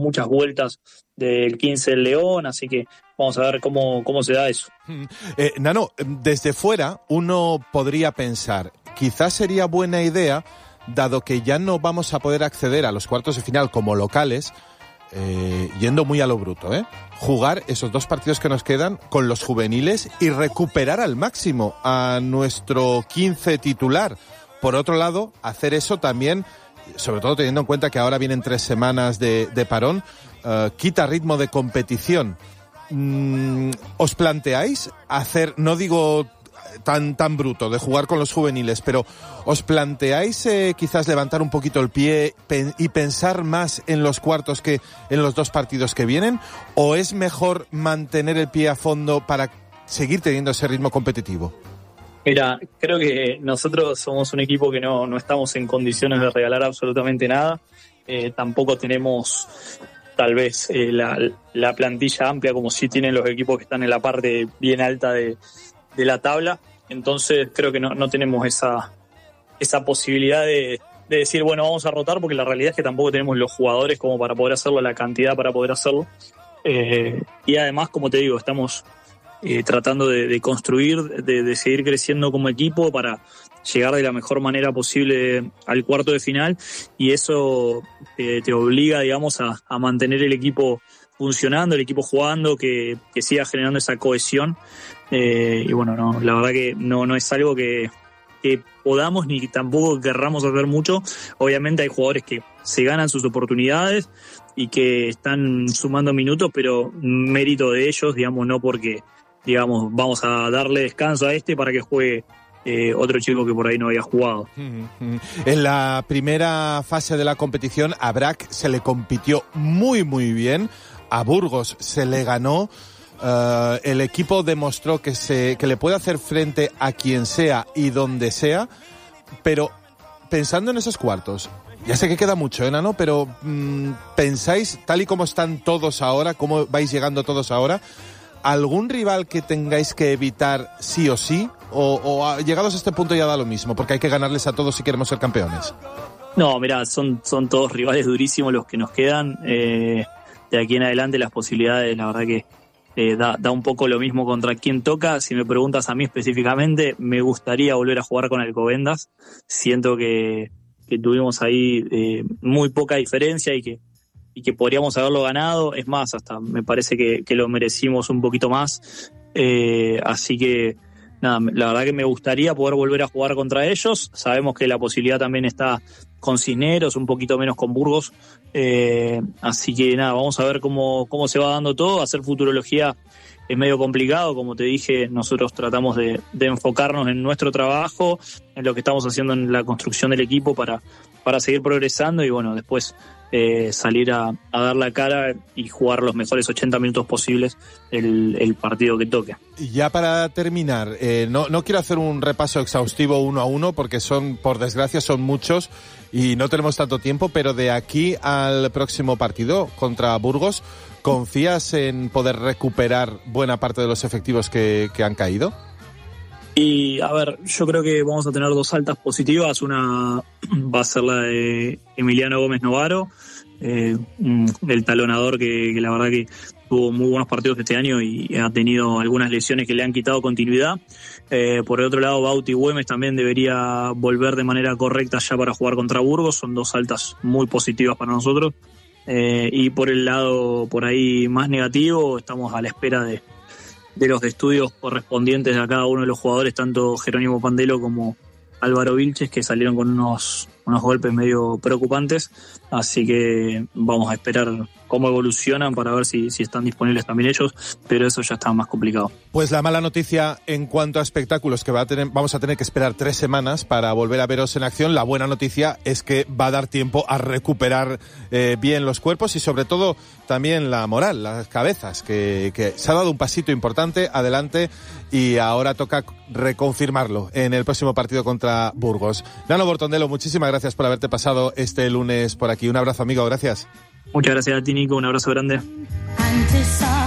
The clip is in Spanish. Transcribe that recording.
muchas vueltas del 15 del León, así que vamos a ver cómo se da eso. Nano, desde fuera uno podría pensar, quizás sería buena idea, dado que ya no vamos a poder acceder a los cuartos de final como locales, yendo muy a lo bruto, jugar esos 2 partidos que nos quedan con los juveniles y recuperar al máximo a nuestro 15 titular. Por otro lado, hacer eso también, sobre todo teniendo en cuenta que ahora vienen 3 semanas de parón, quita ritmo de competición. ¿Os planteáis hacer, no digo tan bruto, de jugar con los juveniles, pero os planteáis quizás levantar un poquito el pie y pensar más en los cuartos que en los 2 partidos que vienen? ¿O es mejor mantener el pie a fondo para seguir teniendo ese ritmo competitivo? Mira, creo que nosotros somos un equipo que no estamos en condiciones de regalar absolutamente nada. Tampoco tenemos tal vez la plantilla amplia como sí tienen los equipos que están en la parte bien alta de la tabla. Entonces creo que no tenemos esa posibilidad de decir, bueno, vamos a rotar, porque la realidad es que tampoco tenemos los jugadores como para poder hacerlo, la cantidad para poder hacerlo. Y además, como te digo, estamos tratando de construir, de seguir creciendo como equipo para llegar de la mejor manera posible al cuarto de final, y eso te obliga, digamos, a mantener el equipo funcionando, el equipo jugando, que siga generando esa cohesión. Y bueno, la verdad que no es algo que podamos ni tampoco querramos hacer mucho. Obviamente hay jugadores que se ganan sus oportunidades y que están sumando minutos, pero mérito de ellos, digamos, no porque, digamos, vamos a darle descanso a para que juegue otro chico que por ahí no había jugado. En la primera fase de la competición a BRAC se le compitió muy muy bien, a Burgos se le ganó. El equipo demostró que le puede hacer frente a quien sea y donde sea, pero pensando en esos cuartos, ya sé que queda mucho, Nano, pero pensáis, tal y como están todos ahora, cómo vais llegando todos ahora, ¿algún rival que tengáis que evitar sí o sí? ¿O llegados a este punto ya da lo mismo, porque hay que ganarles a todos si queremos ser campeones? No, mirá, son todos rivales durísimos los que nos quedan. De aquí en adelante las posibilidades, la verdad que da un poco lo mismo contra quién toca. Si me preguntas a mí específicamente, me gustaría volver a jugar con Alcobendas. Siento que tuvimos ahí muy poca diferencia y que podríamos haberlo ganado. Es más, hasta me parece que lo merecimos un poquito más. Así que nada, la verdad que me gustaría poder volver a jugar contra ellos. Sabemos que la posibilidad también está con Cisneros, un poquito menos con Burgos. Así que nada, vamos a ver cómo se va dando todo. Hacer futurología es medio complicado, como te dije. Nosotros tratamos de enfocarnos en nuestro trabajo, en lo que estamos haciendo en la construcción del equipo para seguir progresando y bueno, después salir a dar la cara y jugar los mejores 80 minutos posibles el partido que toque. Y ya para terminar, no quiero hacer un repaso exhaustivo 1 a 1 porque por desgracia son muchos y no tenemos tanto tiempo, pero de aquí al próximo partido contra Burgos, ¿confías en poder recuperar buena parte de los efectivos que han caído? Y a ver, yo creo que vamos a tener 2 altas positivas. Una va a ser la de Emiliano Gómez Novaro, el talonador que la verdad que tuvo muy buenos partidos este año y ha tenido algunas lesiones que le han quitado continuidad. Por el otro lado, Bauti Güemes también debería volver de manera correcta ya para jugar contra Burgos. Son 2 altas muy positivas para nosotros. Y por el lado por ahí más negativo, estamos a la espera de los estudios correspondientes a cada uno de los jugadores, tanto Jerónimo Pandelo como Álvaro Vilches, que salieron con unos golpes medio preocupantes. Así que vamos a esperar cómo evolucionan para ver si están disponibles también ellos, pero eso ya está más complicado. Pues la mala noticia en cuanto a espectáculos, que vamos a tener que esperar 3 semanas para volver a veros en acción. La buena noticia es que va a dar tiempo a recuperar bien los cuerpos y sobre todo también la moral, las cabezas, que se ha dado un pasito importante adelante y ahora toca reconfirmarlo en el próximo partido contra Burgos. Nano Bortondelo, muchísimas gracias por haberte pasado este lunes por aquí. Un abrazo, amigo, gracias. Muchas gracias a ti, Nico, un abrazo grande.